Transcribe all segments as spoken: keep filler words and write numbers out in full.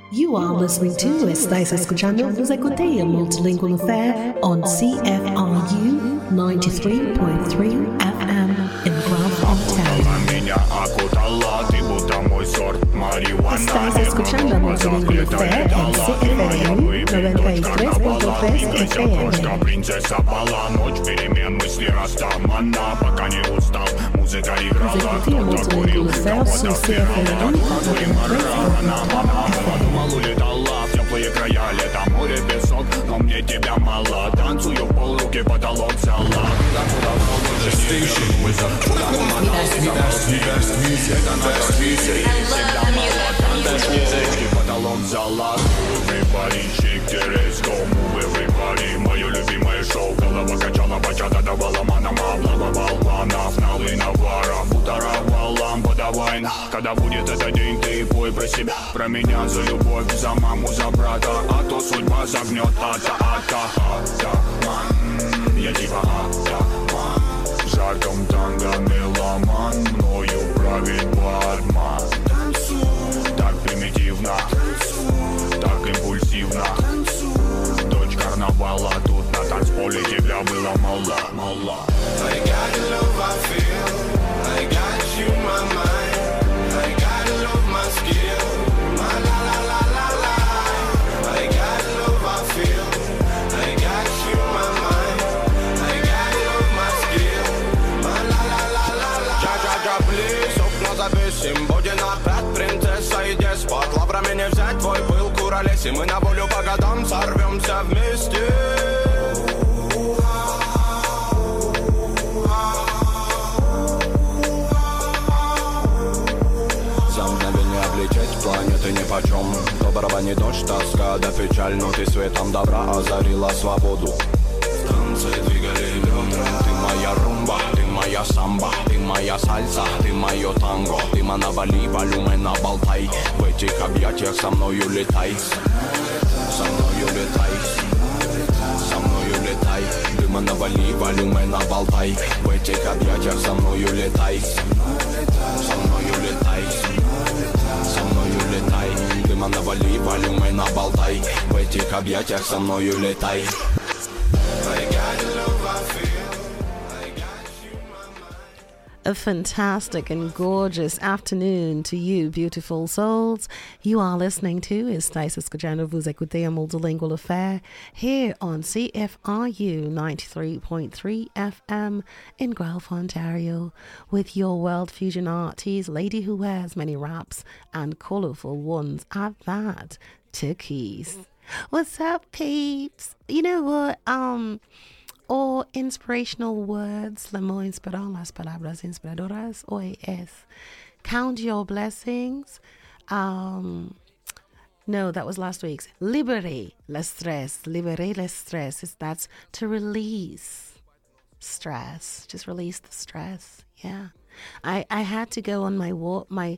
You are listening to Estáis escuchando Vos écoutez a Multilingual Affair on C F R U ninety-three point three F M in Guelph, Ontario. Estáis escuchando a Multilingual Affair en C F R U noventa y tres punto tres F M. Принцесса пала, ночь перемен, мысли растамана, пока не устал, музыка играла, кто-то курил, кого-то впирал, так и марана, подумал, улетала в теплые края, лето, море, песок, но мне тебя мало, танцую в полруки, потолок зала. The station with a best, best music, best music. Всегда мало, танцую в потолок зала. Everybody shake their ass, go move everybody. Мое любимое шоу, голова качала, бачата давала манама, блага болванов, налы навара, бутаровала, подавай. Когда будет этот день, ты пой про себя, про меня, за любовь, за маму, за брата, а то судьба загнет, ата, ата, атаман. Я типа атаман, в жарком танго меломан, мною правит Батман. Так примитивно, так импульсивно, дочь карнавала, тут на танцполе тебя было мало, мало. I got love, I feel, I got you, my mind, I got love, my skill, my la la la la la. I got love, I feel, I got you, my mind, I got love, my skill, my la la la la la. Ja ja ja, please, окна завесим, боди напряд, принцесса и деспот, лаврами не взять твой пыл, куролесим, мы на волю по годам сорвемся вместе. Планеты нипочем, доброго не дождь, тоска да печаль, но ты светом добра озарила свободу. Танцы двигали бедра, ты моя румба, ты моя самба, ты моя сальса, ты мое танго, ты навали, волюмена болтай, в этих объятиях со мною летай, со мною летай, со мною летай, дыма навали, волюмена болтай, в этих объятиях со мною летай, со мною летай. Со мною летай, дыма навали, волюмена болтай, в этих объятиях со мною летай. A fantastic and gorgeous afternoon to you, beautiful souls. You are listening to Estáis escuchando Vos écoutez a Multilingual Affair here on C F R U ninety-three point three F M in Guelph, Ontario, with your world fusion artist, lady who wears many wraps and colourful ones at that, Turkeys. What's up, peeps? You know what? Um... Or inspirational words, le mot inspirant, las palabras inspiradoras, hoy es count your blessings. Um, no, that was last week's. Libere le stress, libere le stress. Is that's to release stress, just release the stress. Yeah, I, I had to go on my walk, my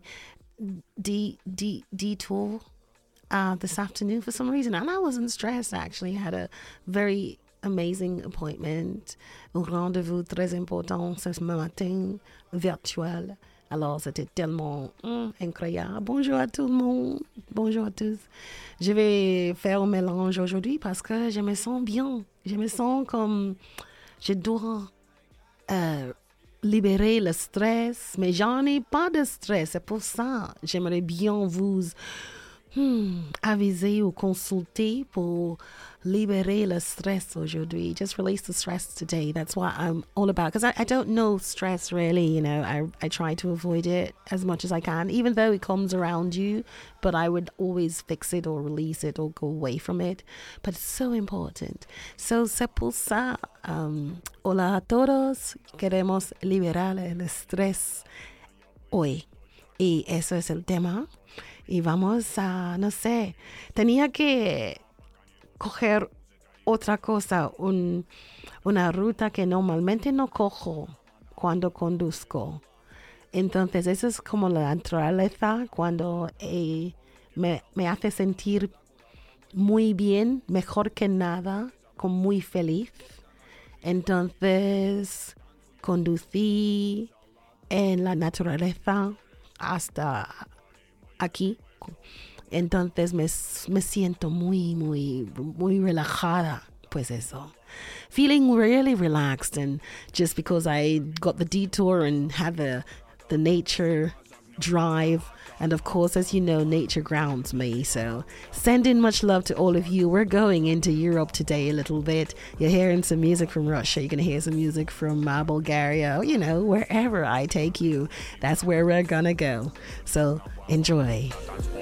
de, de, detour uh, this afternoon for some reason, and I wasn't stressed. Actually, I had a very amazing appointment, un rendez-vous très important ce matin, virtuel. Alors, c'était tellement mm, incroyable. Bonjour à tout le monde. Bonjour à tous. Je vais faire un mélange aujourd'hui parce que je me sens bien. Je me sens comme je dois euh, libérer le stress, mais j'en ai pas de stress. C'est pour ça j'aimerais bien vous Hmm, aviser ou consulter pour libérer le stress aujourd'hui. Just release the stress today. That's what I'm all about. Because I, I don't know stress really, you know. I, I try to avoid it as much as I can, even though it comes around you. But I would always fix it or release it or go away from it. But it's so important. So, c'est pour ça. Um, hola a todos. Queremos liberar el estrés hoy. Y eso es el tema. Y vamos a, no sé, tenía que coger otra cosa, un, una ruta que normalmente no cojo cuando conduzco. Entonces, eso es como la naturaleza cuando eh, me, me hace sentir muy bien, mejor que nada, como muy feliz. Entonces, conducí en la naturaleza hasta aquí entonces me, me siento muy, muy, muy relajada. Pues eso. Feeling really relaxed, and just because I got the detour and had the the nature drive, and of course, as you know, nature grounds me. So sending much love to all of you. We're going into Europe today a little bit. You're hearing some music from Russia. You're going to hear some music from uh, Bulgaria. You know, wherever I take you, that's where we're gonna go. So enjoy.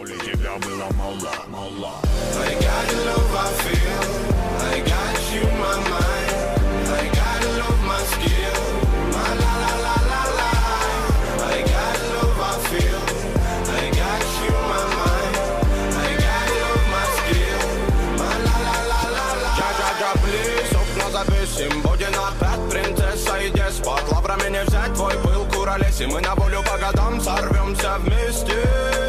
I got you, my mind. I got love, my skill. My la la la la la. I got love, I feel. I got you, my mind. I got love, my skill. My la la la la la. Джа-джа-джа, плиз, окно записим. Будем опять принцесса и деспот. Лаврами не взять твой пыл, куролеси. Мы на волю по годам сорвемся вместе.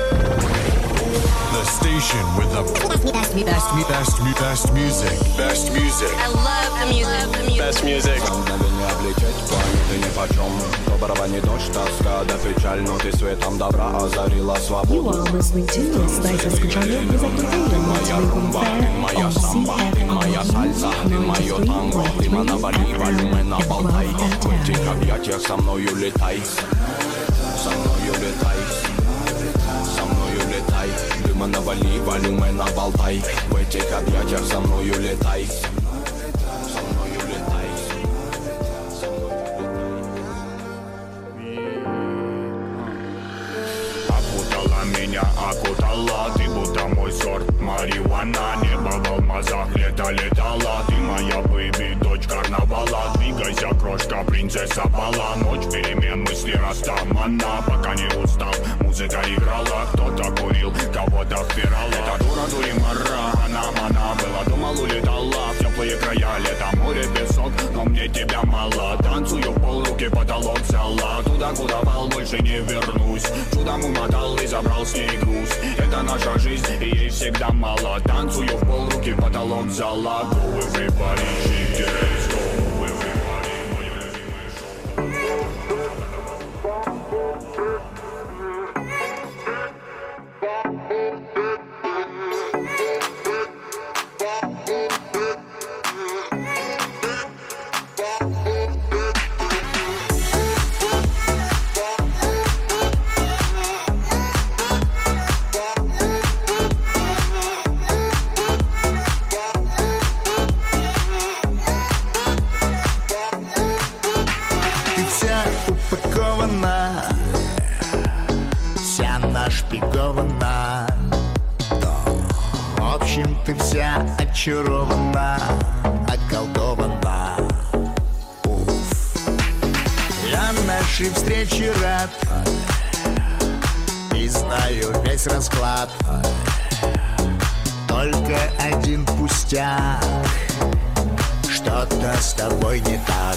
The station with the best, best, best, best, best music. Best music. I love the music. Best music. You are listening to Стайся Скучанов Вузекутея Multilingual Affair on C F M Дыма навали, волюме наболтай. В этих объятиях со мною летай. Со мною летай. Со мною летай. Окутала меня, окутала. Ты будто мой сорт марихуана. Небо в алмазах, лето летала. Ты моя бэйби, дочь карнавала. Двигайся, крошка, принцесса бала. Ночь перемен, мысли растамана. Пока не устал, музыка играла. Кто-то курил, кого-то впирала. Это дура, дуримара, она мана была. Думал, улетала в теплые края. Лето, море, песок, но мне тебя мало. Танцую в пол, руки потолок взяла. Туда, куда вал, больше не вернусь. Чудом умотал и забрал с ней груз. Это наша жизнь, и ей всегда мало. Танцую в пол, руки потолок взяла. Go everybody, shake it, let's go. Вся нашпигована, в общем, ты вся очарована, околдована. Уф. Я нашей встрече рад и знаю весь расклад. Только один пустяк, что-то с тобой не так.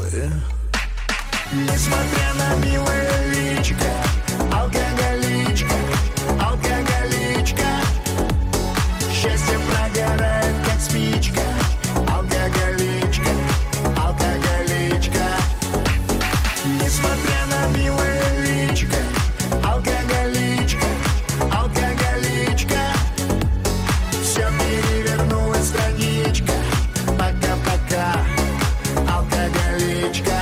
Несмотря на милое личико, алкоголичка, алкоголичка, счастье прогорает, как спичка. Алкоголичка, алкоголичка. Несмотря на милое личико, алкоголичка, алкоголичка, все перевернулось, страничка. Пока-пока, алкоголичка.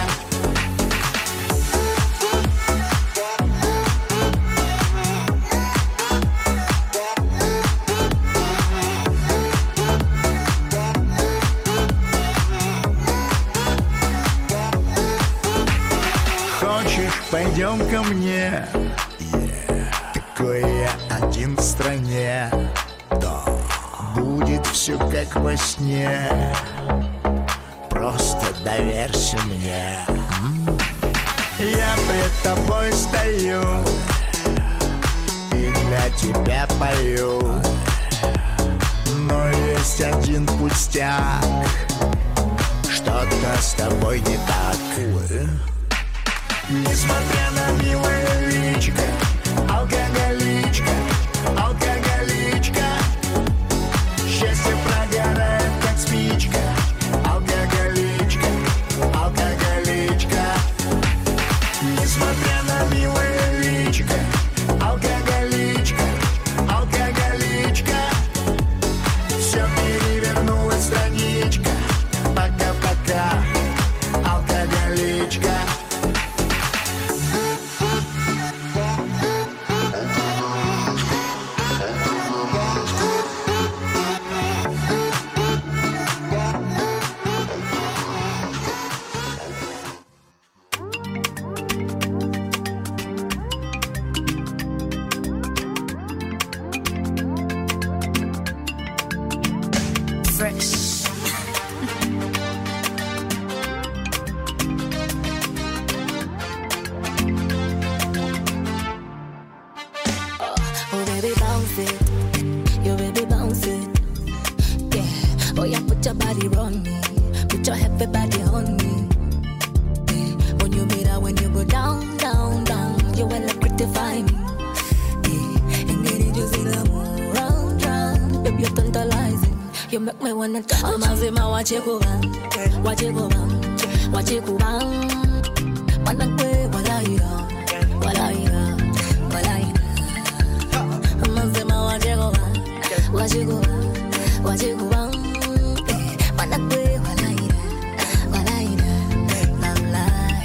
Пойдем ко мне, yeah. Такой я один в стране, да. Будет все как во сне, просто доверься мне. mm. Я пред тобой стою и для тебя пою, но есть один пустяк, что-то с тобой не так. Несмотря на милое личико, алкоголичка, алкоголичка, счастье прогорает, как спичка. Алкоголичка, алкоголичка. Несмотря на милое личико, алкоголичка, алкоголичка. Oh baby bounce it, yo baby bounce it, yeah. Oh yeah, put your body on me, put your heavy body on me. Yeah. When you meet her, when you go down, down, down, you will gratify me. Yeah. And get it, you see the moon round, round, baby you're tantalizing. You make me wanna touch. I'm a zima, watch it go bang, watch it go bang, watch it go bang. Manakwe, wala ira, wala ira, wala ira. Watch it go, watch it go on. Wanna play, wanna eat, wanna eat, not lie.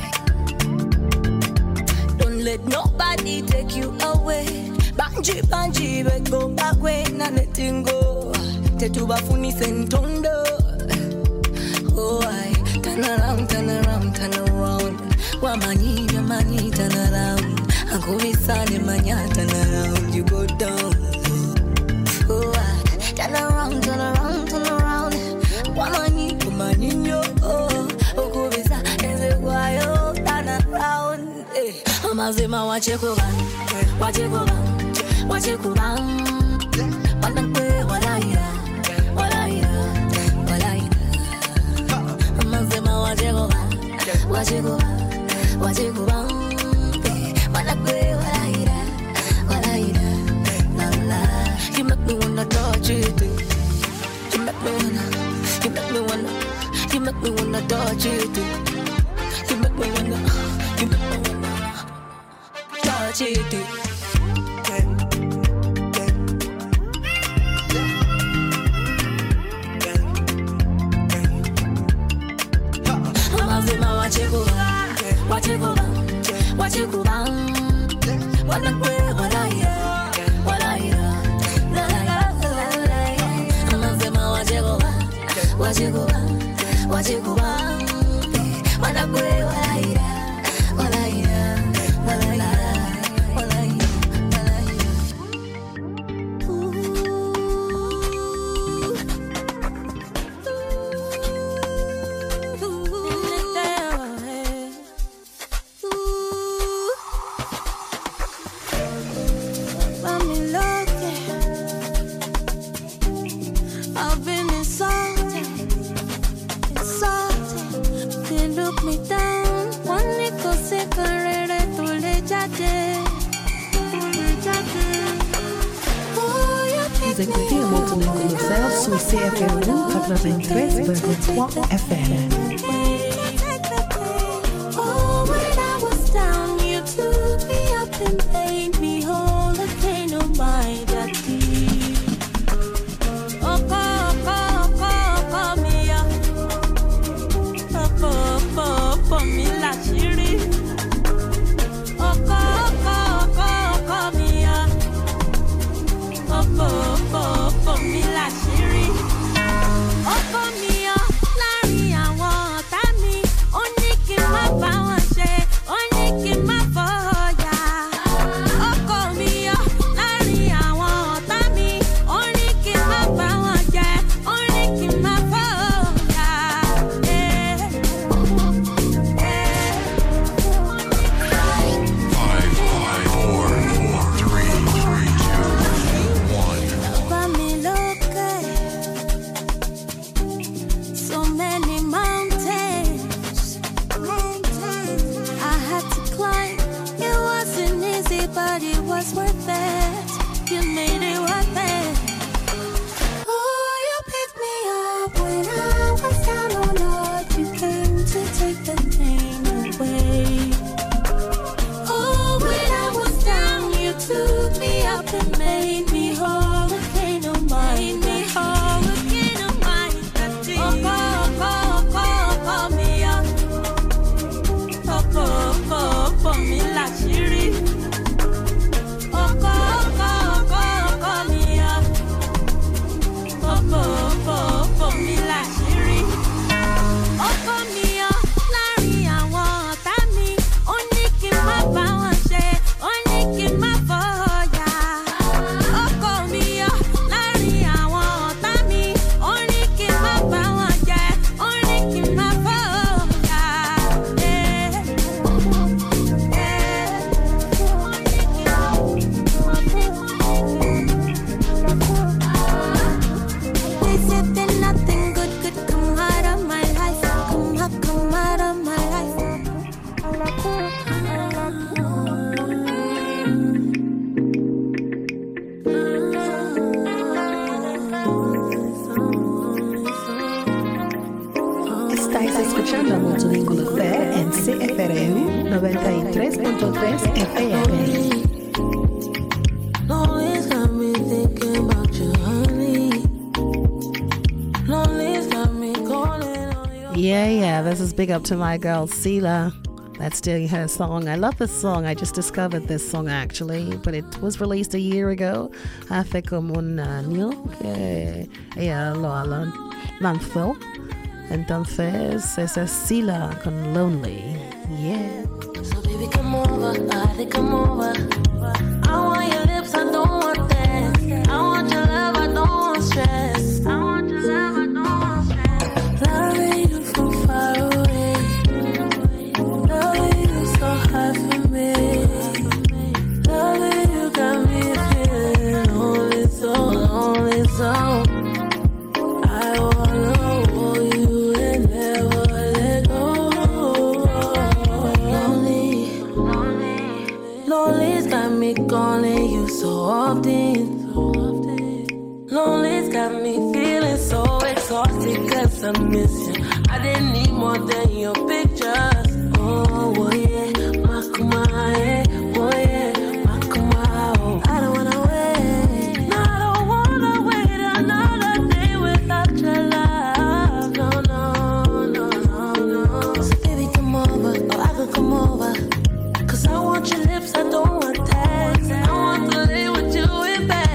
Don't let nobody take you away. Banji, banji, but go back way, na letting go. Tetuba funi sentondo. Oh, I turn around, turn around, turn around. Wamani, wamani, turn around. Uncle Visani, manya, turn around. You go down. Oh, I turn around, turn around, turn around. Wamani, wamani, yo. Oh, Uncle Visa, and the wild, turn around. I'm a zima, watch it go bang, watch it go bang, watch it go bang. Wanakwe, wala ira, wala ira, wala ira. I'm a zima, watch it go bang, watch it go bang, watch it go bang. Wanakwe, wala ira, wala ira, not lie. You make me wanna touch it. You make me wanna, you make me wanna, you make me wanna touch it. You make me wanna, you make me wanna touch it. Watch it go bang, watch it go bang, watch it go bang. Wanna play, wanna hear, wanna hear, la la la la la. I'ma say my watch it go bang, watch it go bang, watch it go bang. Wanna play, wanna hear, wanna hear, wanna hear, wanna hear, wanna hear. Vous écoutez un multilingue concert sur C F M quatre-vingt-treize virgule trois F M. Oh C F R U noventa y tres punto tres F M. Lonely's got me thinking about you, honey. Lonely's got me calling on you. Yeah, yeah, this is big up to my girl, Sela. That's doing her song. I love this song. I just discovered this song actually, but it was released a year ago. Hace como un año que ella lo lanzó. Entonces, esa es Sela con Lonely. Yeah. So baby, come over, I come over. I want your lips, I don't want that. I want your love, I don't want stress. I want your love, I don't want stress. Loving you from far away. Loving you so hard for me. Loving you got me feeling lonely, so lonely, so. I wanna hold you and never let go. Lonely, lonely, lonely's got me calling you so often. Lonely's got me feeling so exhausted cause I miss you. I didn't need more than your pictures. Oh, oh yeah, Makuma, yeah, oh yeah, Makuma, oh. I don't wanna wait, no, I don't wanna wait another day without your love. No, no, no, no, no. So baby, come over, or I could come over. Cause I want your lips, I don't want text. I want to lay with you in bed.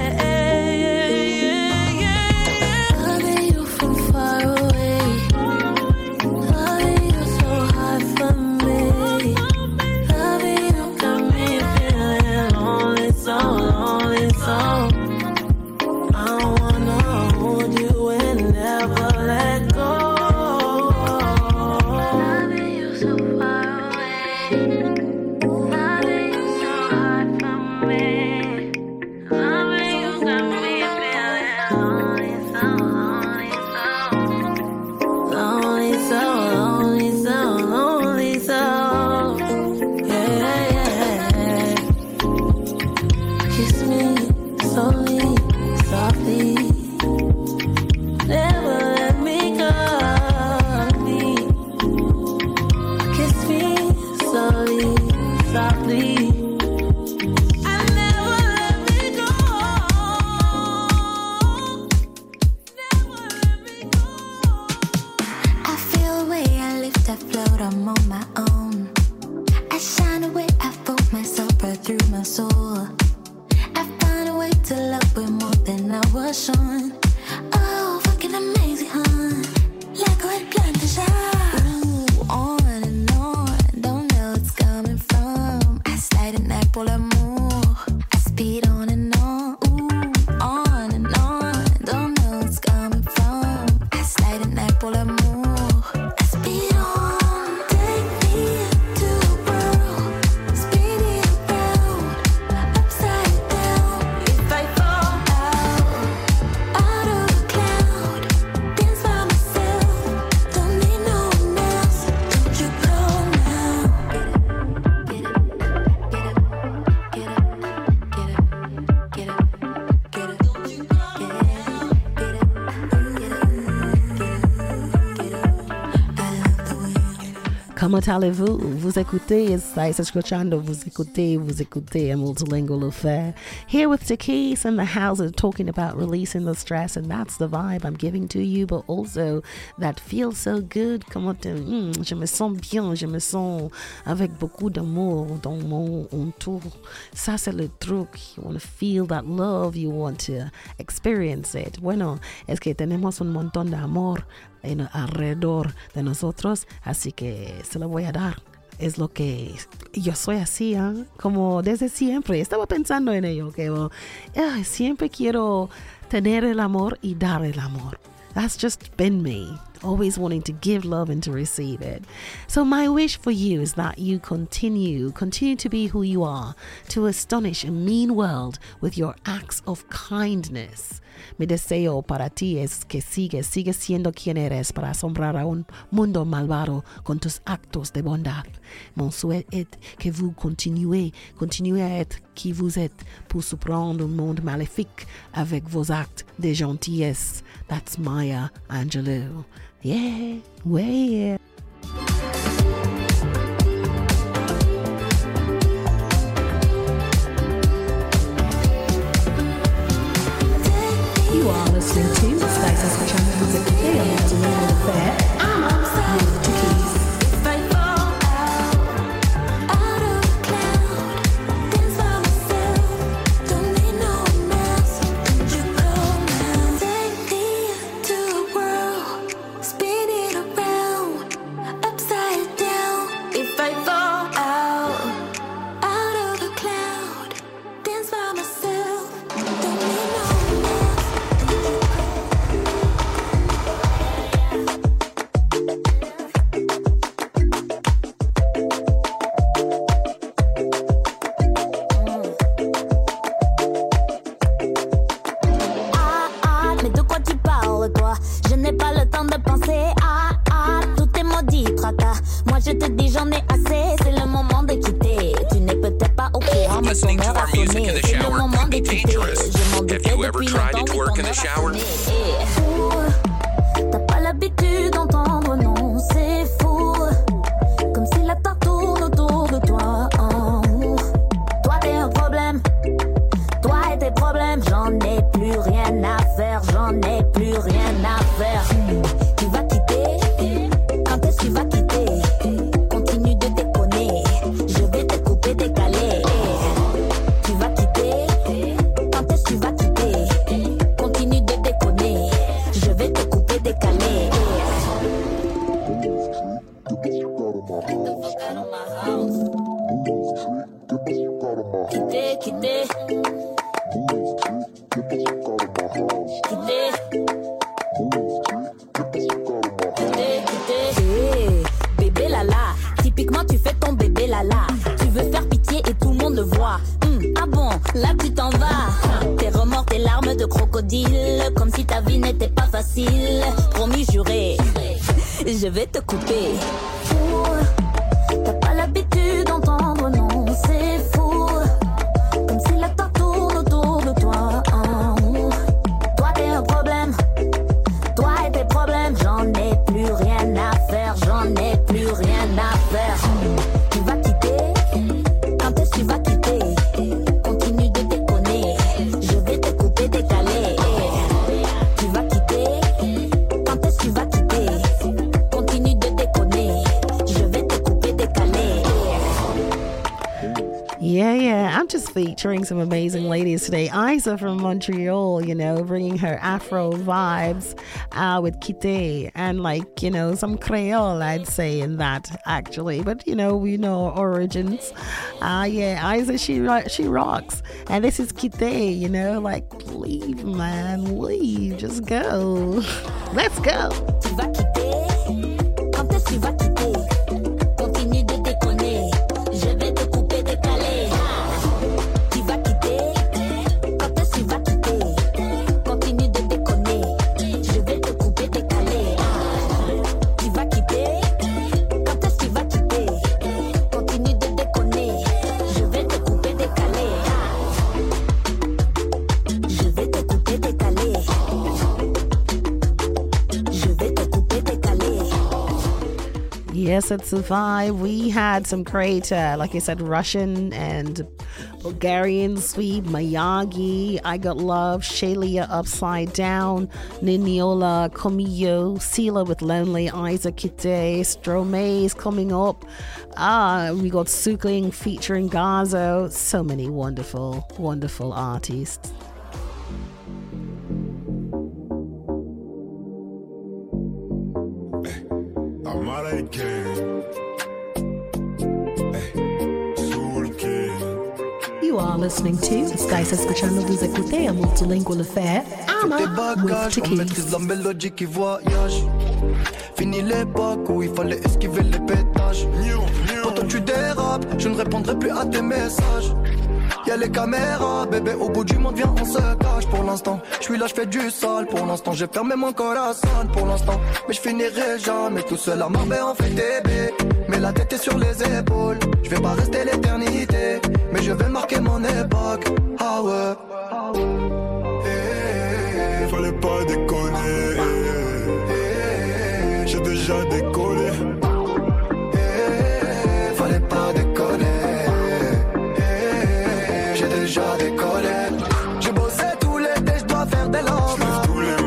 Comment allez-vous? Vous écoutez Estáis escuchando, vous écoutez, vous écoutez a multilingual affair. Here with Takis in the house is talking about releasing the stress, and that's the vibe I'm giving to you, but also that feels so good. Comment mm, je me sens bien, je me sens avec beaucoup d'amour dans mon entour. Ça c'est le truc. You want to feel that love, you want to experience it. Bueno, es que tenemos un montón de amor en alrededor de nosotros, así que se lo voy a dar. Es lo que yo soy así, ¿eh? Como desde siempre. Estaba pensando en ello, que oh, eh, siempre quiero tener el amor y dar el amor. That's just been me, always wanting to give love and to receive it. So my wish for you is that you continue, continue to be who you are, to astonish a mean world with your acts of kindness. Mi deseo para ti es que sigues, sigues siendo quien eres para asombrar a un mundo malvado con tus actos de bondad. Mon souhait est que vous continuez, continuez à être qui vous êtes pour surprendre un monde maléfique avec vos actes de gentillesse. That's Maya Angelou. Yeah, way yeah. listening to the Sky Saskatchewan Music Video Multilingual Affair with Tikis. If I fall out, out of a cloud, dance by myself, don't need no one else. Don't you go now. Take me to a world, spin it around, upside down. If I fall out, out of a cloud, dance by myself, don't need no one else. Ah ah, mais de quoi tu parles toi? Je n'ai pas le temps de penser. Ah ah, tout est maudit tracas. Moi je te dis j'en ai assez. C'est le moment de quitter. Tu n'es peut-être pas au courant, mais ton Listening to heure a our music sonné. in the C'est le shower moment could de be quitter. dangerous. Je m'en Have doutais you ever depuis tried longtemps, to mais twerk ton in the heure a shower? sonné. Eh, fou, t'as pas l'habitude d'entendre non, c'est fou. Comme si la terre tourne autour de toi. Oh. Toi t'es un problème. Toi et tes problèmes, j'en ai plus rien à faire, j'en ai plus rien à faire. Tu vas quitter, quand est-ce que tu vas quitter? Continue de déconner, je vais te couper, décaler. Tu vas quitter, quand est-ce que tu vas quitter? Continue de déconner, je vais te couper, décaler. Quitter, quitter. Hey, bébé lala, typiquement tu fais ton bébé lala. Tu veux faire pitié et tout le monde le voit. Hum, ah bon, là tu t'en vas. Tes remords, tes larmes de crocodile, comme si ta vie n'était pas facile. Promis juré, je vais te couper. Ouh, t'as pas l'habitude d'entendre non, c'est fou. Comme si la terre tourne autour de toi. Oh. Toi t'es un problème. Toi et tes problèmes, j'en ai plus rien à faire, j'en ai plus rien à faire. Tu vas quitter, quand est-ce que tu vas quitter? Continue de déconner, je vais te couper, décaler. Tu vas quitter, quand est-ce que tu vas quitter? Continue de déconner, je vais te couper, décaler. Yeah, yeah. I'm just featuring some amazing ladies today. Isa from Montreal, you know, bringing her Afro vibes uh, with Kite and like, you know, some Creole, I'd say, in that actually. But, you know, we know our origins. Uh, yeah, Isa, she, she rocks. And this is Kite, you know, like, leave, man, leave. Just go. Let's go. Tu vas quitter, quand est-ce que tu vas quitter? Continue de déconner, je vais te couper, décaler. Tu vas quitter, quand est-ce que tu vas quitter? Continue de déconner, je vais te couper, décaler. Tu vas quitter, quand est-ce que tu vas quitter? Continue de déconner, je vais te couper, décaler. Je vais te couper, décaler. Je vais te couper, décaler. Yes, it's a vibe. We had some great, uh, like I said, Russian and Bulgarian sweet, Mayagi, I Got Love, Shalia Upside Down, Niniola, Comiyo, Sila with Lonely, Isaac Kite, Stromae's coming up. Ah, we got Sukling featuring Gazo. So many wonderful, wonderful artists. Amara King. Soul King. You are listening to Sky Saskatchewan. Vous écoutez un multilingual affair. Fais tes with bagages, on Tikis. maîtrise la mélodie qui voyage. Fini l'époque où il fallait esquiver les pétages. Quand toi tu dérapes, je ne répondrai plus à tes messages. Y'a les caméras, bébé, au bout du monde, viens, on se cache pour l'instant. Je suis là, je fais du sale pour l'instant. J'ai fermé mon corazon pour l'instant. Mais je finirai jamais tout seul à Marbella, on fait des baies. Mais la tête est sur les épaules. Je vais pas rester l'éternité, mais je vais marquer mon époque. Ah ouais, ah ouais. Eh, fallait pas déconner. Eh, j'ai déjà décollé. Eh, fallait pas déconner. J'ai déjà décollé. J'ai bossé tout l'été, je dois faire des lambes. Tous les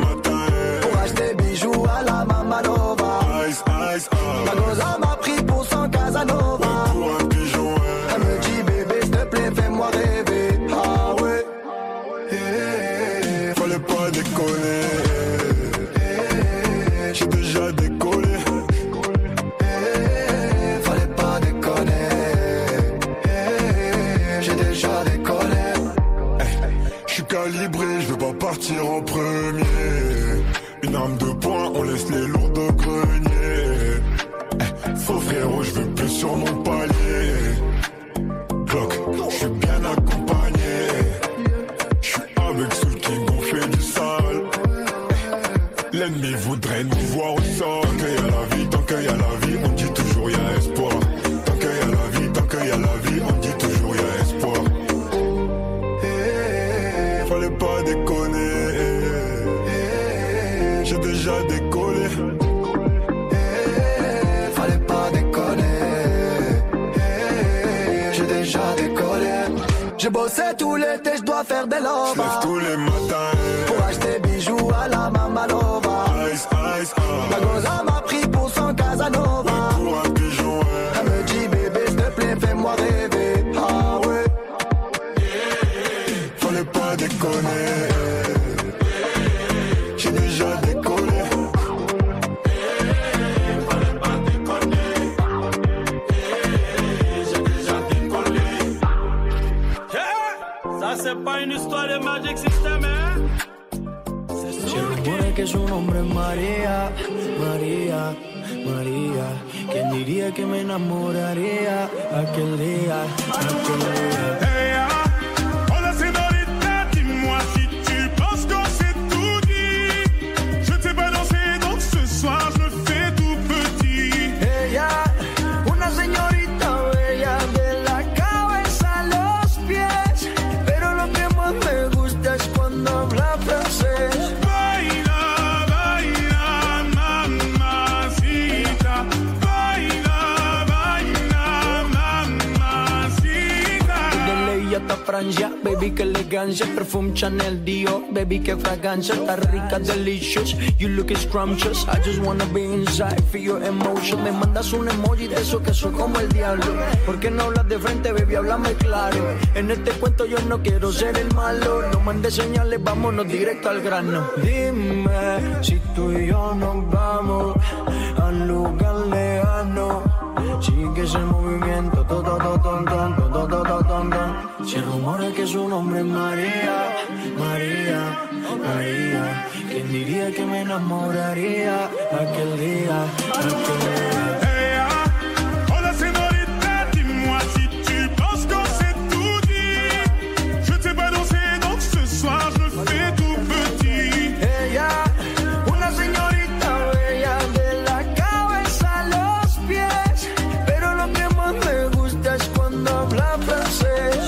Je suis calibré, je veux pas partir en premier. Une arme de poing, on laisse les lourds de grenier. Eh, faux frérot, je veux plus sur mon palier. Glock, je suis bien accompagné. Je suis avec ceux qui gonflent du sale. Eh, l'ennemi voudrait nous voir au sol. Tant qu'il y a la vie, tant qu'il y a la vie, on dit toujours il y a espoir. Tant qu'il y a la vie, tant qu'il y a la vie, on dit toujours il y a espoir. Eh, fallait pas déconner. J'ai déjà décollé. Eh, fallait pas déconner. Eh, j'ai déjà décollé. J'ai bossé tout l'été, je dois faire des lovas. J'lève tous les matins. Pour acheter bijoux à la Mamalova. Ice, ice, ah. La goza m'a pris pour son Casanova. Ouais, pour un pigeon, ouais. Elle me dit bébé, s'il te plaît, fais-moi rêver. Ah ouais. Fallait pas déconner. J'ai déjà décollé. Fallait pas déconner. J'ai déjà décollé. Yeah. Ça c'est pas une histoire de Magic System, hein? C'est sûr que... que su nombre es María, María, María. ¿Quién diría que me enamoraría aquel día, aquel día? Hey, ah, hola señorita, dis-moi si tu penses qu'on s'est tout dit. Je t'ai pas dansé, donc ce soir je me fais tout petit. Ella, una señorita bella de la cabeza a los pies, pero lo que más me gusta es cuando habla francés. Francia, baby, que elegancia, perfume Chanel, Dior, baby, que fragancia, está rica, delicious, you look scrumptious, I just wanna be inside, feel your emotion, me mandas un emoji de eso que soy como el diablo, ¿por qué no hablas de frente, baby, háblame claro, en este cuento yo no quiero ser el malo, no mandes señales, vámonos directo al grano, dime, si tú y yo nos vamos a un lugar lejano, sigue ese movimiento, todo, todo, todo, todo, todo, todo, todo. Se rumora que su nombre es María, María, María. ¿Quién diría que me enamoraría aquel día, aquel día? Hey, ah, hola señorita, dis-moi si tu penses qu'on s'est tout dit. Je t'ai pas dansé, donc ce soir je me fais tout petit. Ella, una señorita bella de la cabeza a los pies, pero lo que más me gusta es cuando habla francés.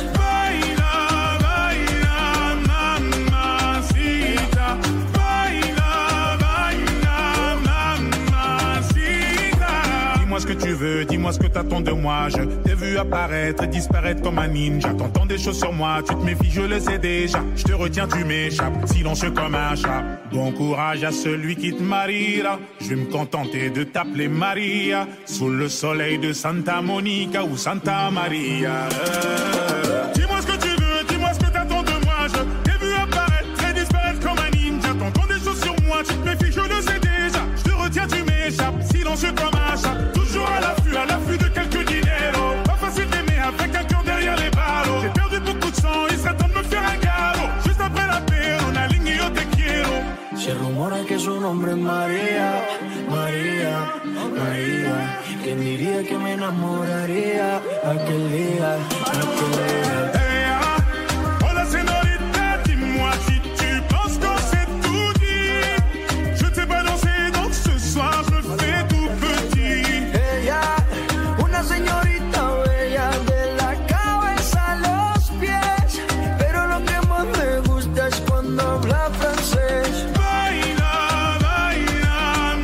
Dis-moi ce que tu veux, dis-moi ce que t'attends de moi. Je t'ai vu apparaître et disparaître comme un ninja. T'entends des choses sur moi, tu te méfies, je le sais déjà. Je te retiens, tu m'échappes, silencieux comme un chat. Bon courage à celui qui te mariera. Je vais me contenter de t'appeler Maria. Sous le soleil de Santa Monica ou Santa Maria. Euh... Dis-moi ce que tu veux, dis-moi ce que t'attends de moi. Je t'ai vu apparaître et disparaître comme un ninja. T'entends des choses sur moi, tu te méfies, je le sais déjà. Je te retiens, tu m'échappes, silencieux comme un chat. Toujours à l'affût, à l'affût de quelques dineros. Pas facile d'aimer avec un cœur derrière les barreaux. J'ai perdu beaucoup de sang, il serait temps de me faire un galop. Juste après la paix, on a ligné yo te quiero. Se rumora que su nombre es María, María, María. ¿Quién diría que me enamoraría aquel día, aquel día? Hey, ah, hola señorita, dis-moi si tu penses qu'on s'est tout dit. Je t'ai pas dansé, donc ce soir je me fais tout petit. Ella, una señorita bella de la cabeza a los pies, pero lo que más me gusta es cuando habla francés. Baila, baila,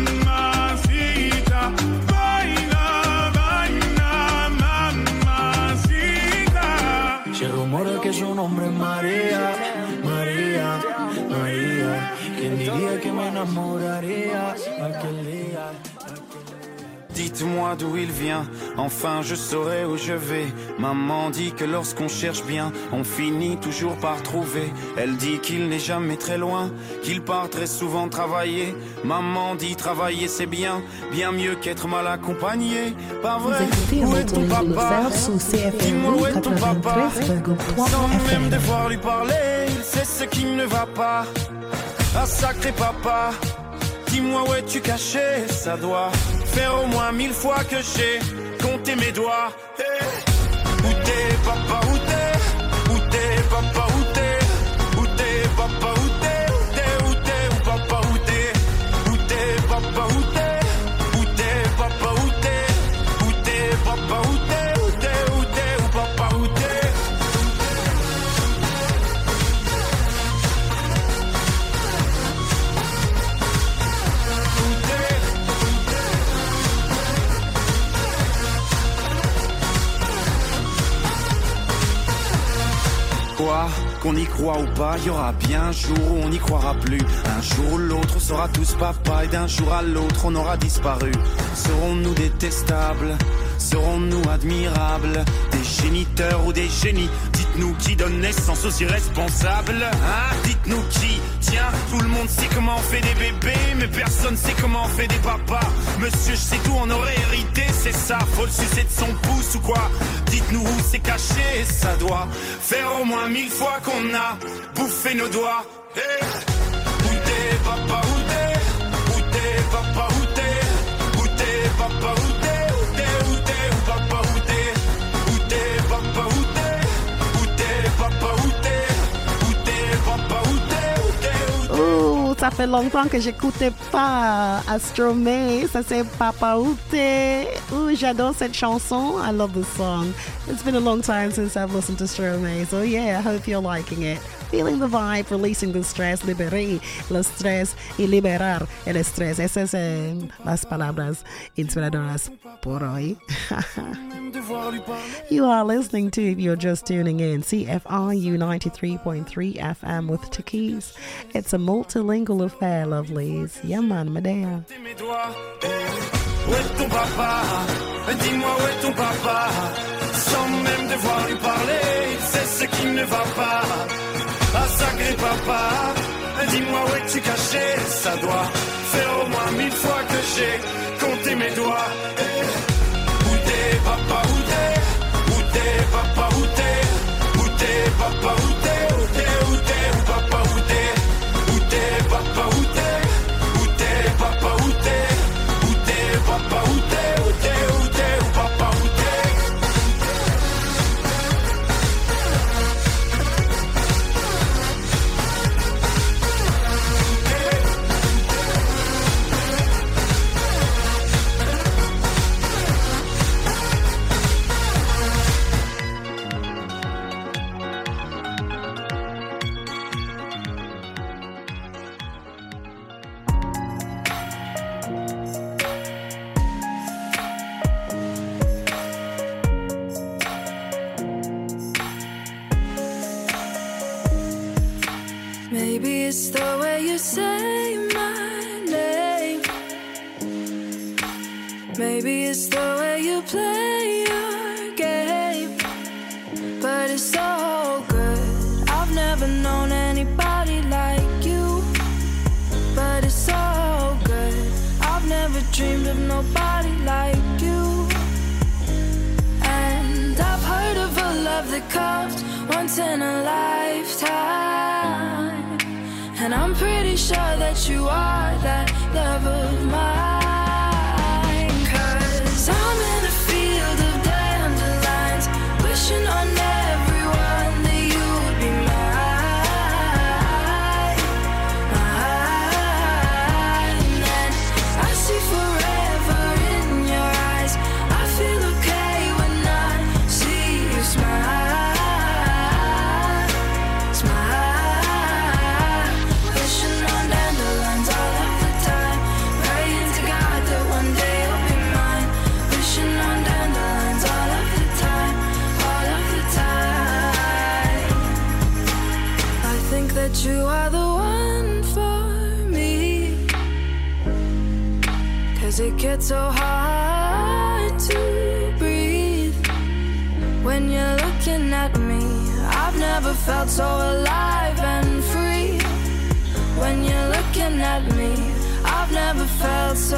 mamacita. Baila, baila, mamacita. Se rumora que su nombre es María, María, María. ¿Quién diría que me enamoraría aquel día? Dites-moi d'où il vient, enfin je saurai où je vais. Maman dit que lorsqu'on cherche bien, on finit toujours par trouver. Elle dit qu'il n'est jamais très loin, qu'il part très souvent travailler. Maman dit travailler c'est bien, bien mieux qu'être mal accompagné. Pas vrai? Où est ton papa? Dis-moi où est ton papa? Sans même devoir lui parler, ce qui ne va pas. Ah sacré papa, dis-moi où es-tu caché? Ça doit faire au moins mille fois que j'ai compté mes doigts. Hey. Où t'es papa, où t'es? Où t'es papa, où t'es? Où t'es papa, où t'es? Où t'es, où t'es, où papa, où t'es? Où t'es papa, où t'es? Où t'es papa, où t'es? Où t'es papa, où t'es? Où t'es, où t'es, où papa, où t'es? Quoi, qu'on y croit ou pas, il y aura bien un jour où on n'y croira plus. Un jour ou l'autre, on sera tous papa et d'un jour à l'autre, on aura disparu. Serons-nous détestables? Serons-nous admirables? Des géniteurs ou des génies? Dites-nous qui donne naissance aux irresponsables, hein? Dites-nous qui? Tiens, tout le monde sait comment on fait des bébés, mais personne sait comment on fait des papas. Monsieur, je sais tout, on aurait hérité, c'est ça. Faut le sucer de son pouce ou quoi? Dites-nous où c'est caché, ça doit faire au moins mille fois qu'on a bouffé nos doigts. Hey. Où t'es papa, où t'es? Où t'es papa, où t'es? Où t'es papa, où t'es? Où t'es, où t'es, où papa, où t'es? Où t'es papa, où t'es? Où t'es papa, où t'es? Où t'es papa, où t'es? Où t'es, où t'es? Oh, ça fait longtemps que j'écoutais pas Astromé. Ça c'est Papa Ute. Oh, j'adore cette chanson. I love this song. It's been a long time since I've listened to Stromae. So yeah, I hope you're liking it. Feeling the vibe, releasing the stress, liberar el stress y liberar el estrés. Esas son las palabras inspiradoras por hoy. You are listening to, if you're just tuning in, C F R U ninety-three point three F M with Takis. It's a multilingual affair, lovelies. Yeah, man, Medea. Où est ton papa? Dis-moi où est ton papa? Sans même devoir lui parler, c'est ce qui ne va pas. Ah sacré papa, dis-moi où es-tu caché? Ça doit faire au moins mille fois que j'ai compté mes doigts. Où t'es papa, où t'es? Où t'es papa, où t'es? Où t'es papa, où t'es? Où t'es, où t'es, où papa, où t'es? Où t'es papa, où t'es? Où t'es papa, où t'es? Où t'es papa, où t'es? Où t'es, où t'es, où papa, où t'es? Maybe it's the way you say my name. Maybe it's the way you play your game. But it's so good. I've never known anybody like you. But it's so good. I've never dreamed of nobody like you. And I've heard of a love that comes once in a lifetime. And I'm pretty sure that you are that love of mine. Cause I'm in a field of dandelions, wishing on everyone that you would be mine, mine. And I see forever in your eyes. I feel okay when I see you smile, smile. That you are the one for me. Cause it gets so hard to breathe when you're looking at me. I've never felt so alive and free. When you're looking at me, I've never felt so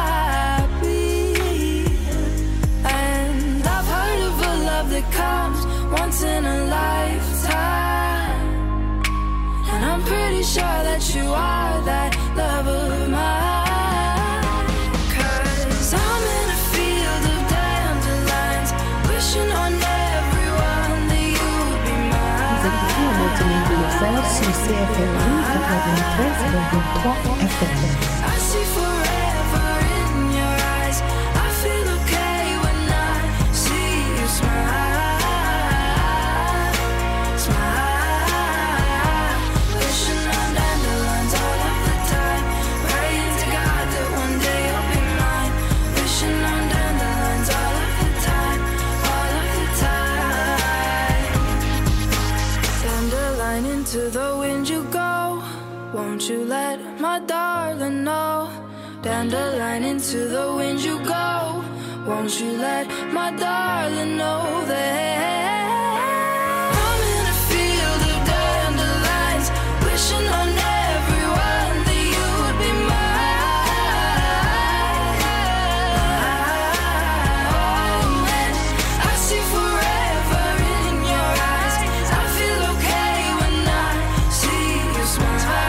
happy. And I've heard of a love that comes once in a lifetime. pretty sure that you are that love of mine. Cause I'm in a field of dandelions, wishing on everyone that you'd be mine. Sur C F M quatre-vingt-treize virgule trois F M. I see forever in your eyes. I feel okay when I see you smile, smile. Wishing on dandelions all of the time, praying to God that one day you'll be mine. Wishing on dandelions all of the time, all of the time. Dandelion into the wind you go. Won't you let my darling know? Dandelion into the wind you go. Won't you let my darling know that I'm in a field of dandelions, wishing on everyone that you would be mine. Oh, and I see forever in your eyes. I feel okay when I see you smile.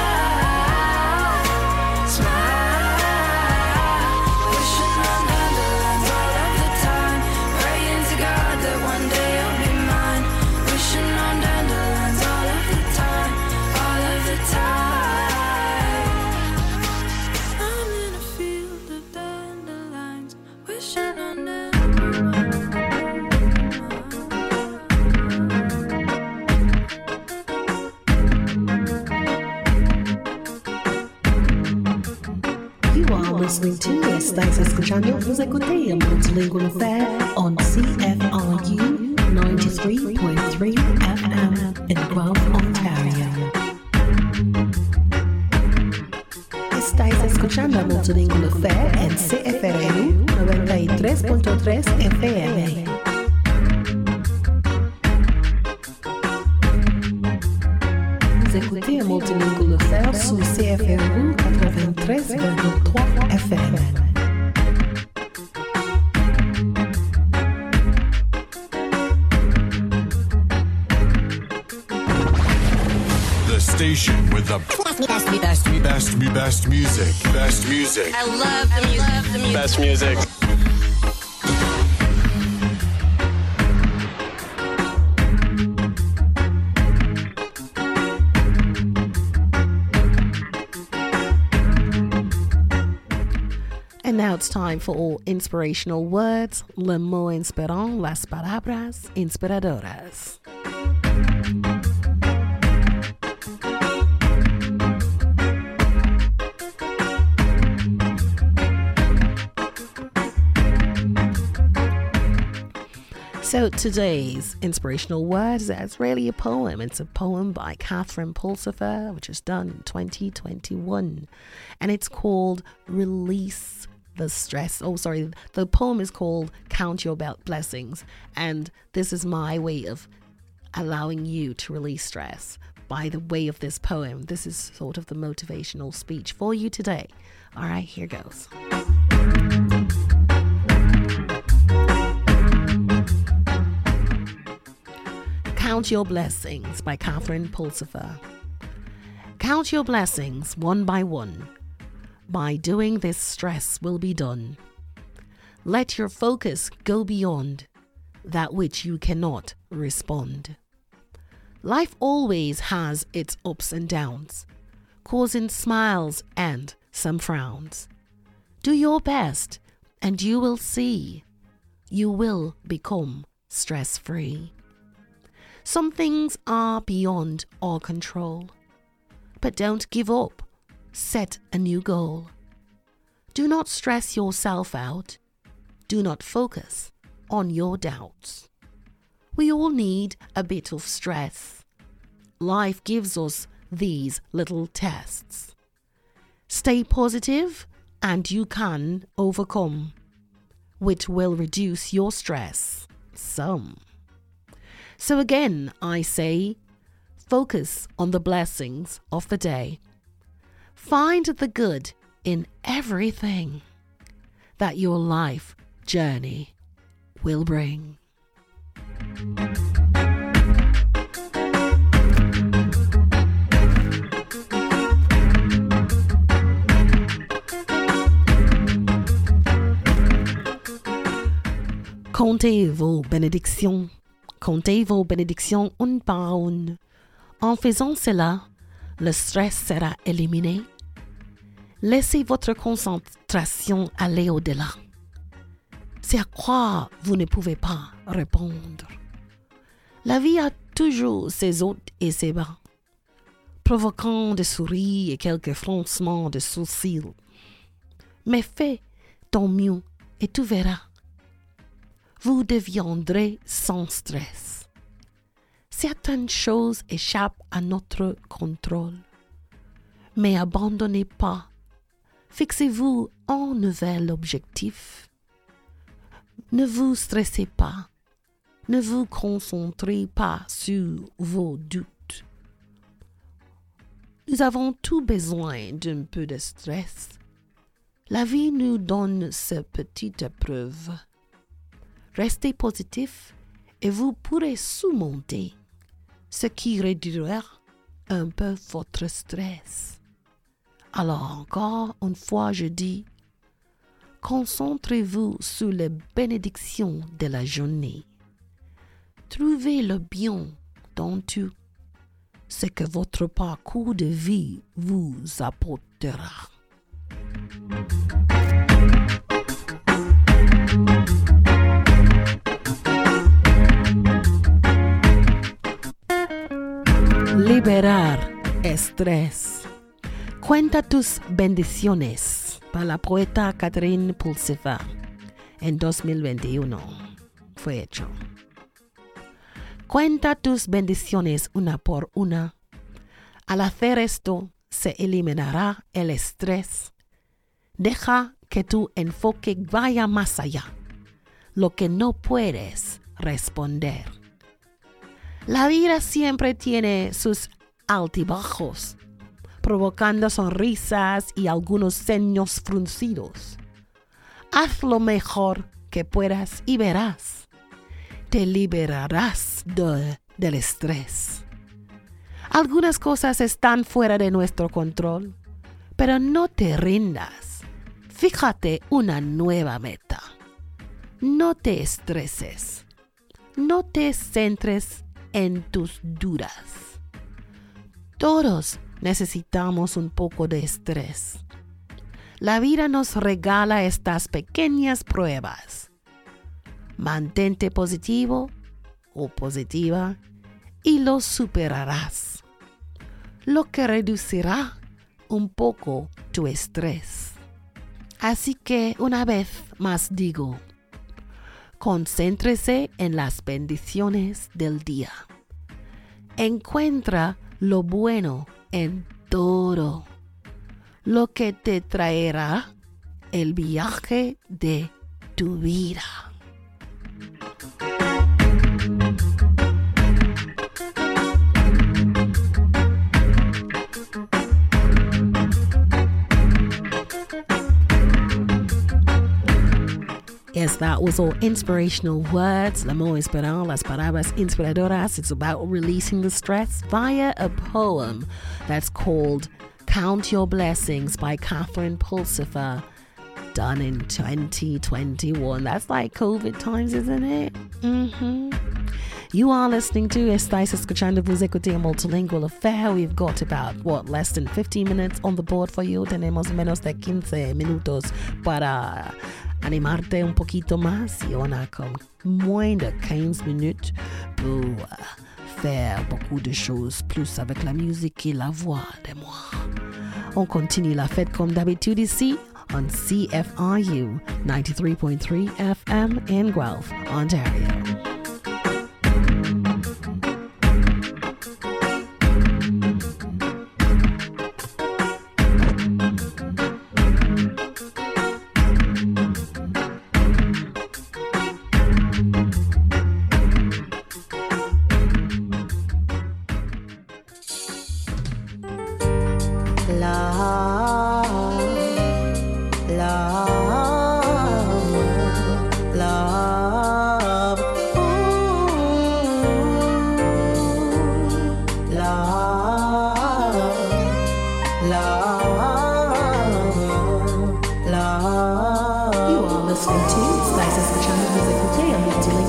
Listening to Estáis escuchando, vous écoutez a Multilingual Affair on C F R U ninety-three point three F M in Guelph, Ontario. Estáis escuchando a Multilingual Affair en C F R U noventa y tres punto tres F M. Vous écoutez a Multilingual Affair sur C F R U quatre-vingt-treize virgule trois F M. The station with the best, best, best, best, best music. Best music. I love the music. Love the music. Best music. And now it's time for all inspirational words. Le mot inspirant, las palabras inspiradoras. So today's inspirational word is it's really a poem. It's a poem by Catherine Pulsifer, which was done in twenty twenty-one. And it's called Release the Stress. Oh, sorry. The poem is called Count Your Blessings. And this is my way of allowing you to release stress by the way of this poem. This is sort of the motivational speech for you today. All right, here goes. Count Your Blessings by Catherine Pulsifer. Count your blessings one by one. By doing this, stress will be done. Let your focus go beyond that which you cannot respond. Life always has its ups and downs, causing smiles and some frowns. Do your best and you will see you will become stress-free. Some things are beyond our control, but don't give up. Set a new goal. Do not stress yourself out. Do not focus on your doubts. We all need a bit of stress. Life gives us these little tests. Stay positive and you can overcome, which will reduce your stress some. So again, I say, focus on the blessings of the day. Find the good in everything that your life journey will bring. Comptez vos bénédictions. Comptez vos bénédictions une par une. En faisant cela, le stress sera éliminé. Laissez votre concentration aller au-delà. C'est à quoi vous ne pouvez pas répondre. La vie a toujours ses hauts et ses bas, provoquant des souris et quelques froncements de sourcils. Mais fais ton mieux et tu verras. Vous deviendrez sans stress. Certaines choses échappent à notre contrôle. Mais abandonnez pas. Fixez-vous un nouvel objectif. Ne vous stressez pas. Ne vous concentrez pas sur vos doutes. Nous avons tous besoin d'un peu de stress. La vie nous donne ces petites épreuves. Restez positif et vous pourrez surmonter, ce qui réduira un peu votre stress. Alors encore une fois, je dis, concentrez-vous sur les bénédictions de la journée. Trouvez le bien dans tout, ce que votre parcours de vie vous apportera. Liberar estrés. Cuenta tus bendiciones, para la poeta Catherine Pulsifer, en dos mil veintiuno. Fue hecho. Cuenta tus bendiciones una por una. Al hacer esto, se eliminará el estrés. Deja que tu enfoque vaya más allá, lo que no puedes responder. La vida siempre tiene sus altibajos, provocando sonrisas y algunos ceños fruncidos. Haz lo mejor que puedas y verás. Te liberarás de, del estrés. Algunas cosas están fuera de nuestro control, pero no te rindas. Fíjate una nueva meta. No te estreses. No te centres en tus dudas. Todos necesitamos un poco de estrés. La vida nos regala estas pequeñas pruebas. Mantente positivo o positiva y lo superarás, lo que reducirá un poco tu estrés. Así que una vez más digo, concéntrese en las bendiciones del día. Encuentra lo bueno en todo, lo que te traerá el viaje de tu vida. Yes, that was all inspirational words. L'amor inspirant, las palabras inspiradoras. It's about releasing the stress via a poem that's called Count Your Blessings by Catherine Pulsifer, done in twenty twenty-one. That's like COVID times, isn't it? Mm-hmm. You are listening to Estáis escuchando, vous écoutez Multilingual Affair. We've got about, what, less than fifteen minutes on the board for you. Tenemos menos de quince minutos para animarte un poquito más. Et on a comme moins de quinze minutes pour faire beaucoup de choses plus avec la musique et la voix de moi. On continue la fête comme d'habitude ici on C F R U ninety-three point three F M in Guelph, Ontario. Listening to Estáis escuchando, vous écoutez, multilingual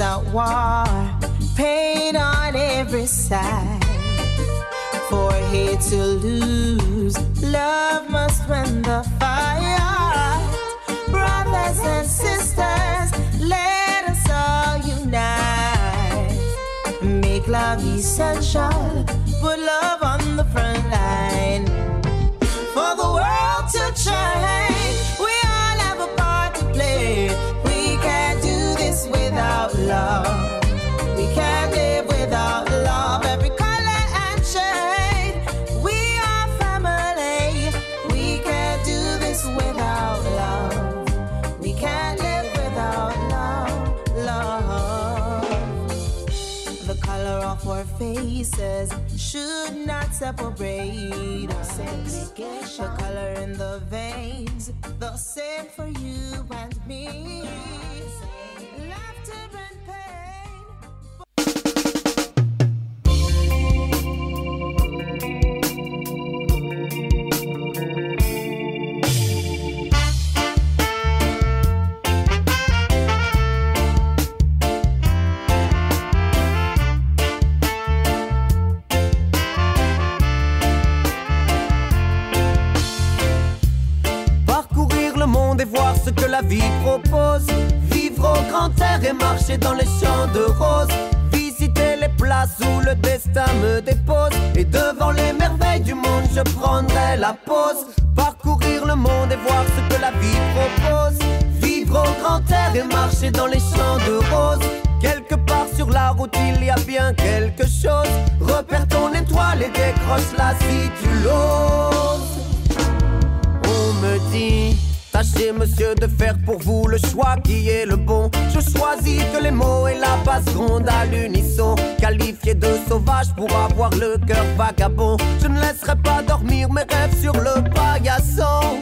at war, pain on every side. For hate to lose, love must win the fight. Brothers and sisters, let us all unite. Make love essential, put love on the front line. For the world to change, we all have a part to play. We can't do this without love. We can't live without love. Every color and shade, we are family. We can't do this without love. We can't live without love, love. The color of our faces should not separate us. The color in the veins, the same for you and me. Laughter and pain. Voir ce que la vie propose, vivre au grand air et marcher dans les champs de roses, visiter les places où le destin me dépose, et devant les merveilles du monde je prendrai la pause. Parcourir le monde et voir ce que la vie propose, vivre au grand air et marcher dans les champs de roses. Quelque part sur la route il y a bien quelque chose, repère ton étoile et décroche-la si tu l'oses. On me dit: tâchez monsieur de faire pour vous le choix qui est le bon. Je choisis que les mots et la basse grondent à l'unisson. Qualifié de sauvage pour avoir le cœur vagabond, je ne laisserai pas dormir mes rêves sur le paillasson.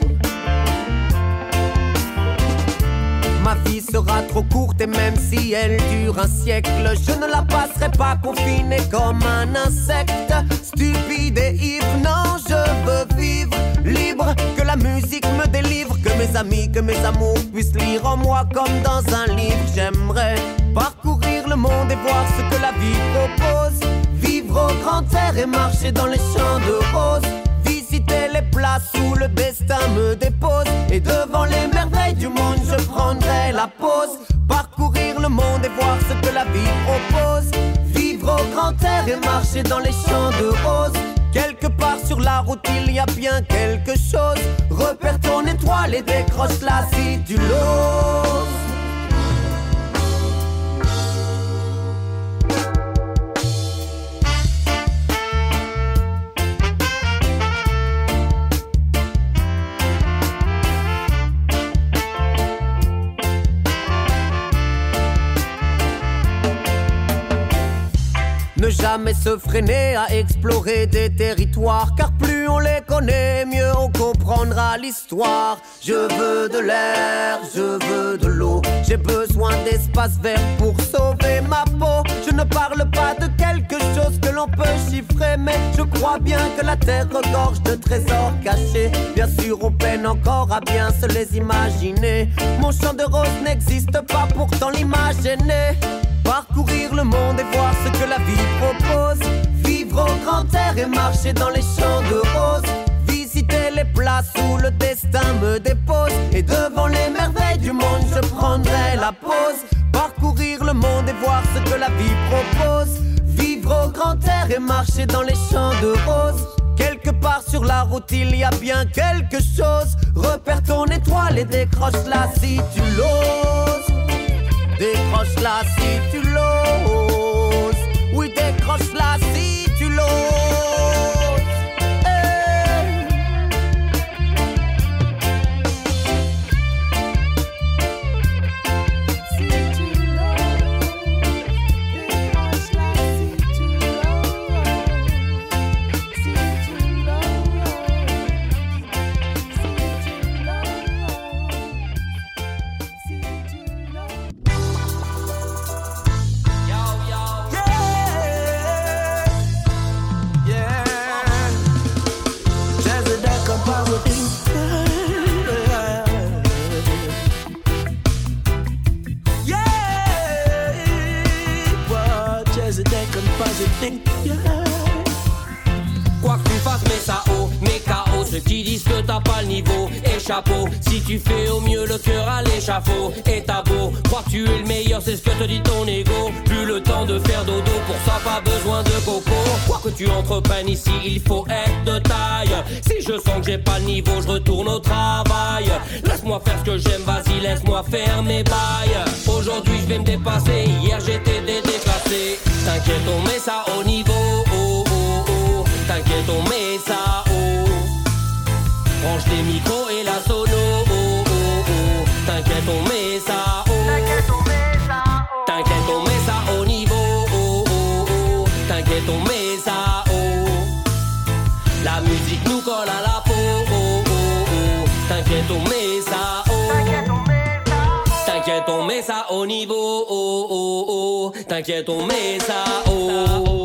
Ma vie sera trop courte et même si elle dure un siècle, je ne la passerai pas confinée comme un insecte. Stupide et ivre, non, je veux vivre libre, que la musique me délivre, que mes amis, que mes amours puissent lire en moi comme dans un livre. J'aimerais parcourir le monde et voir ce que la vie propose, vivre au grand air et marcher dans les champs de roses, visiter les places où le destin me dépose, et devant les merveilles du monde je prendrai la pause. Parcourir le monde et voir ce que la vie propose, vivre au grand air et marcher dans les champs de roses. Quelque part sur la route il y a bien quelque chose, repère ton étoile et décroche-la si tu l'oses. Ne jamais se freiner à explorer des territoires, car plus on les connaît, mieux on comprendra l'histoire. Je veux de l'air, je veux de l'eau, j'ai besoin d'espace vert pour sauver ma peau. Je ne parle pas de quelque chose que l'on peut chiffrer, mais je crois bien que la terre regorge de trésors cachés. Bien sûr on peine encore à bien se les imaginer. Mon champ de roses n'existe pas, pourtant l'image est née. Parcourir le monde et voir ce que la vie propose, vivre au grand air et marcher dans les champs de roses, visiter les places où le destin me dépose, et devant les merveilles du monde je prendrai la pause. Parcourir le monde et voir ce que la vie propose, vivre au grand air et marcher dans les champs de roses. Quelque part sur la route il y a bien quelque chose, repère ton étoile et décroche-la si tu l'oses. Décroche-la si tu l'oses. Oui, décroche-la si tu l'oses. Hey. Si tu l'oses, décroche-la si tu l'oses. Si tu l'oses, si tu l'oses, si tu l'oses. and positive, yeah. Quoi que tu fasses, mets ça haut, mets K O. Ceux qui disent que t'as pas le niveau, et chapeau. Si tu fais au mieux, le cœur à l'échafaud. Et t'as beau, crois que tu es le meilleur, c'est ce que te dit ton ego. Plus le temps de faire dodo, pour ça pas besoin de coco. Quoi que tu entreprennes ici, il faut être de taille. Si je sens que j'ai pas le niveau, je retourne au travail. Laisse-moi faire ce que j'aime, vas-y, laisse-moi faire mes bails. Aujourd'hui je vais me dépasser, hier j'étais déclassé. T'inquiète, on met ça au niveau. T'inquiète, on met ça haut. Branche les micros et la sono. Oh, oh, oh. T'inquiète, on met ça haut. T'inquiète, on met ça au niveau. Oh, oh, oh. T'inquiète, on met ça haut. La musique nous colle à la peau. Oh, oh, oh. T'inquiète, on met ça haut. T'inquiète, on met ça au niveau. Oh, oh, oh. T'inquiète, on met ça haut.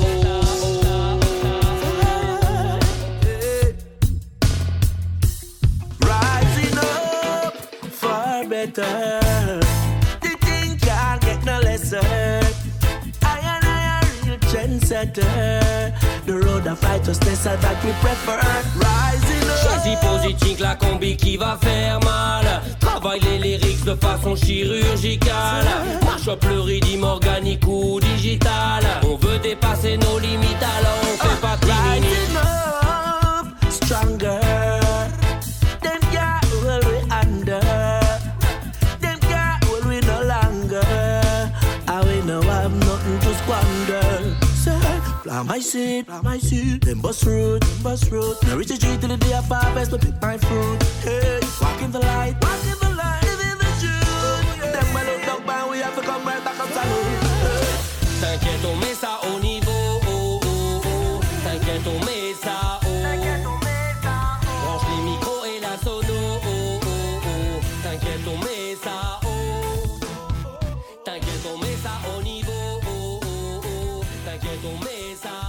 Better. The thing can't get no lesser. I and I are real trendsetter. The road of righteousness that we prefer. Rising up. Choisis positif, la combi qui va faire mal. Travaille les lyrics de façon chirurgicale. Marche up le rythme organique ou digital. On veut dépasser nos limites, alors on fait pas de limite. Rising up, stronger. Them girl will we under. Fly my seed, fly my seed. Then bust road, then bust road. Now reach the street till the day of harvest to pick my fruit. Hey, walk in the light, walk in the light, live in the truth. Them my look dog man, we have to come right back and salute. T'inquiète, on met ça au niveau. Oh, oh, oh. T'inquiète, on met ça haut. Branche les micros et la sono. Oh, oh, oh. T'inquiète, on met ça haut. T'inquiète, on met ça au niveau. Oh, oh, oh. T'inquiète, on met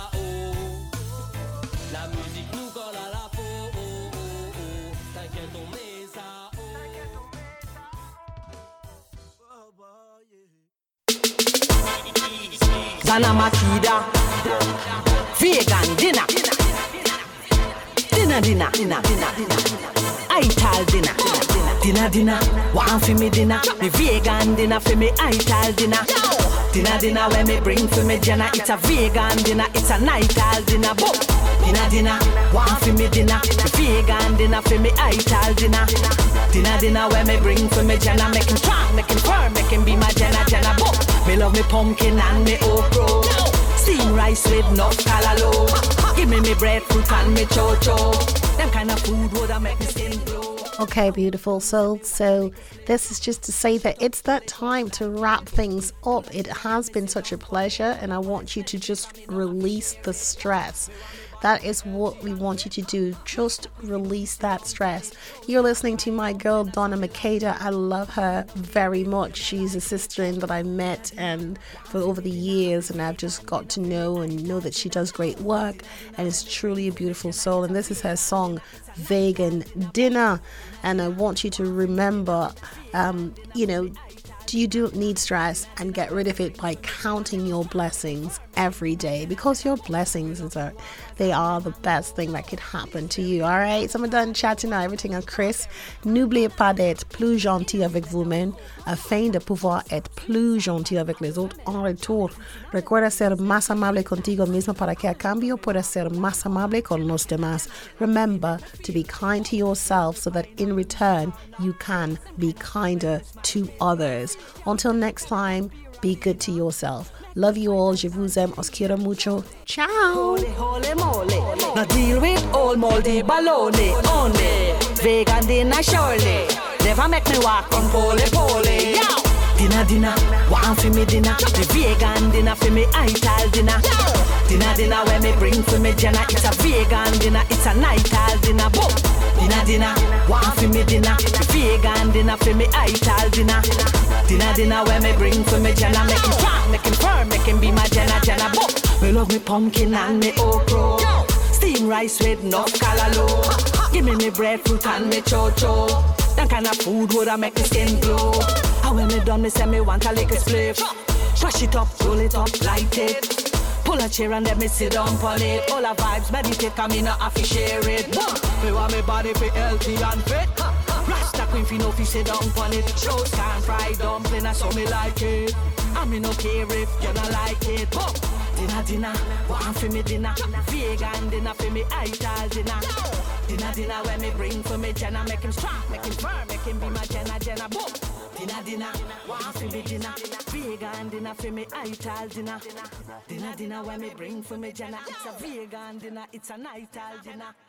Zana Makida Vegan dinner Dinner, dinner, dinner, dinner Ital dinner Dinner, dinner, one for me dinner Me vegan dinner for me ital dinner Dinner, dinner when me bring for me Jenna. It's a vegan dinner, it's a nightal dinner. Boom. Dinner, dinner, one for me dinner. Me vegan dinner for me ital dinner. Dinner, dinner when me bring for me Jenna. Make him strong, make him firm, make him be my Jenna, Jenna. Boom. Me love me pumpkin and me okra. Steam rice with no callaloo. Give me me breadfruit and me cho-cho. Them kind of food would make me skin glow. Okay, beautiful soul. So this is just to say that it's that time to wrap things up. It has been such a pleasure, and I want you to just release the stress. That is what we want you to do. Just release that stress. You're listening to my girl, Donna Makeda. I love her very much. She's a sister in that I met and for over the years, and I've just got to know and know that she does great work and is truly a beautiful soul. And this is her song, Vegan Dinner. And I want you to remember, um, you know, you don't need stress, and get rid of it by counting your blessings every day, because your blessings is a, they are the best thing that could happen to you. All right, so I'm done chatting now everything on Chris. N'oubliez pas d'être plus gentil avec vous-même afin de pouvoir être plus gentil avec les autres en retour. Recuerda ser más amable contigo mismo para que a cambio puedas ser más amable con los demás. Remember to be kind to yourself so that in return you can be kinder to others. Until next time, be good to yourself. Love you all. Je vous aime. Os quiero mucho. Ciao. Holy, holy moly. No deal with old moldy baloney. Only vegan dinner surely. Never make me walk on pole pole. Yo. Dinner, dinner, one for me dinner. The vegan dinner for me ital dinner. Dinner, dinner when me bring for me Jenna. It's a vegan dinner, it's a nightal dinner. Boom. Dinner, dinner, one for me dinner. The vegan dinner for me ital dinner. Dinner, dinner when me bring for me Jenna. Make him strong, make him firm, make him be my Jenna, Jenna. Boom. Me love me pumpkin and me okra. Steam rice with no callaloo. Give me me breadfruit and me cho-cho. That kind of food would make me skin glow. And when me done, me say me want a little spliff. Crush it up, roll it up, light it. Pull a chair and let me sit down on it. All the vibes, meditate, come in, I fi share it. Me want me body fi healthy and fit. Rasta queen fi no fi sit down on it. Shows can fried dumpling, I saw me like it. I me no care if you not like it. Dinner, dinner, one for me dinner. Vegan dinner for me ital dinner. Dinner, dinner when me bring for me Jenna. Make him strong, make him firm, make him be my Jenna, Jenna. Boom. Dinner, dinner, one for me dinner. Vegan dinner for me ital dinner. Dinner, dinner when me bring for me Jenna. It's a vegan dinner, it's a nightal dinner.